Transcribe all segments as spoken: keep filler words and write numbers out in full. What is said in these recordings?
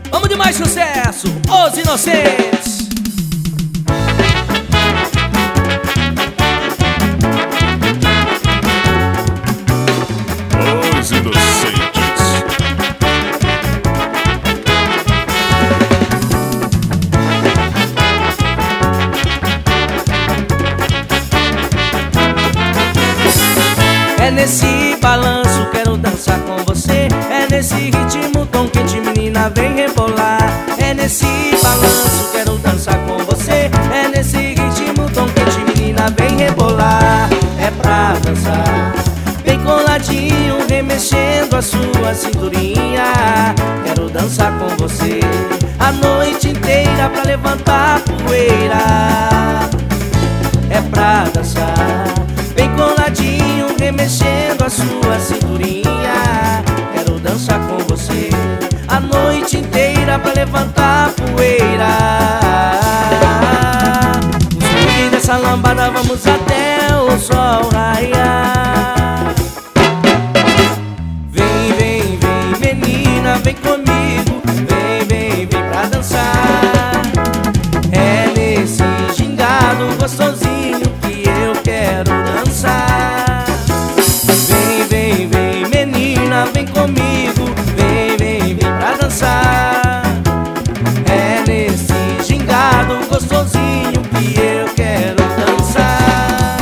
Vamos de mais sucesso, Os Inocentes. Os Inocentes. É nesse balanço, quero dançar com você. É nesse ritmo, tom quente, menina, vem rebolar. É nesse balanço, quero dançar com você. É nesse ritmo, tom quente, menina, vem rebolar. É pra dançar, bem coladinho, remexendo a sua cinturinha. Quero dançar com você a noite inteira pra levantar poeira. É pra dançar, bem coladinho, remexendo a sua cinturinha. Quero dançar com você a noite inteira pra levantar poeira. No swing dessa lambada vamos até o sol raiar. Vem, vem, vem, menina, vem comigo. Vem, vem, vem pra dançar. É nesse gingado gostosinho que eu quero dançar. Vem, vem, vem, menina, vem comigo. Vem, vem, vem pra dançar. É nesse gingado gostosinho que eu quero dançar.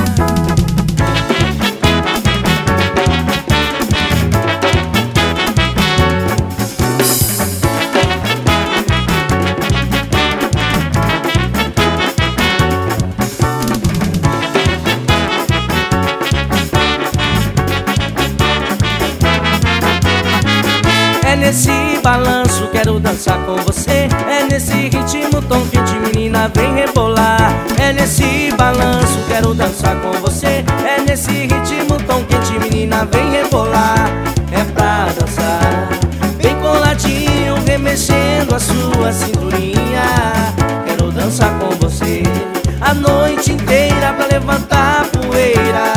É nesse balanço, quero dançar com você. É nesse ritmo, tom quente, menina, vem rebolar. É nesse balanço, quero dançar com você. É nesse ritmo, tom quente, menina, vem rebolar. É pra dançar, bem coladinho, remexendo a sua cinturinha. Quero dançar com você a noite inteira pra levantar poeira.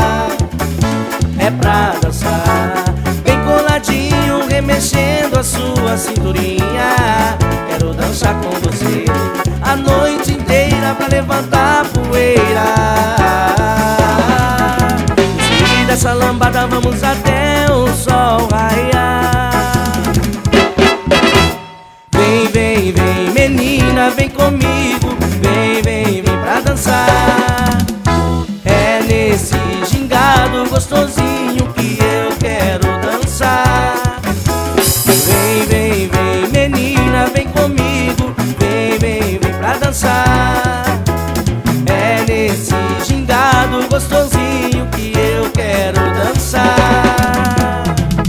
É pra dançar, bem coladinho, remexendo a sua cinturinha. Quero dançar com você a noite inteira pra levantar poeira. No swing dessa lambada vamos até o sol raiar. Vem, vem, vem, menina, vem comigo. Vem, vem, vem pra dançar. É nesse gingado gostosinho que eu quero dançar. Vem, vem, vem, menina, vem comigo. Vem, vem, vem pra dançar. É nesse gingado gostosinho que eu quero dançar.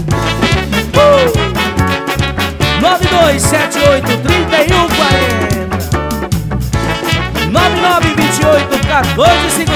uh! nove dois sete oito, três um quatro zero nove nove dois oito, um quatro cinco